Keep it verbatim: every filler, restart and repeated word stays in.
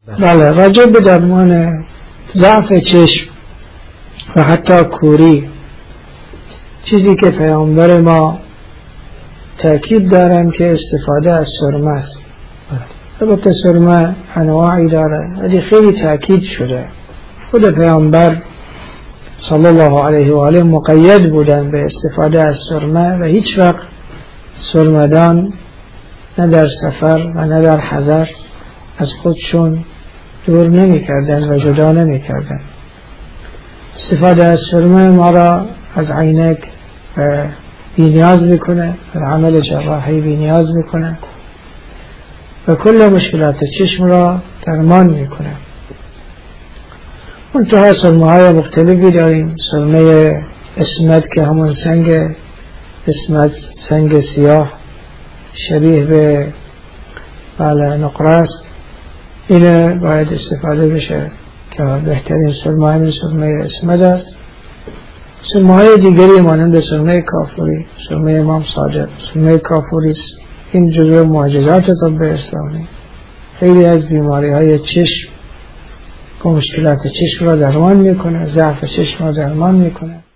بله، راجع به درمان ضعف چشم و حتی کوری، چیزی که پیامبر ما تأکید دارن که استفاده از سرمه است. البته سرمه انواعی داره ولی خیلی تأکید شده. خود پیامبر صلی الله علیه و آله مقید بودن به استفاده از سرمه و هیچ وقت سرمدان نه در سفر و نه در حضر از خودشون دور نمی کردن و جدا نمی کردن. استفاده از سرمه ما را از عینک بی نیاز میکنه، در عمل جراحی بی نیاز میکنه و کل مشکلات چشم را درمان میکنه. منتها سرمه های مختلفی داریم. سرمه اسمت که همون سنگ اسمت، سنگ سیاه شبیه به بله نقره است، اینه باید استفاده بشه که بهترین سرمه همین سرمه اسمت است. سرمه های دیگری مانند سرمه کافوری، سرمه امام صادق، سرمه کافوری است. این جزو معجزات طب اسلامی. خیلی از بیماری های چشم و مشکلات چشم را درمان میکنه، ضعف چشم را درمان میکنه.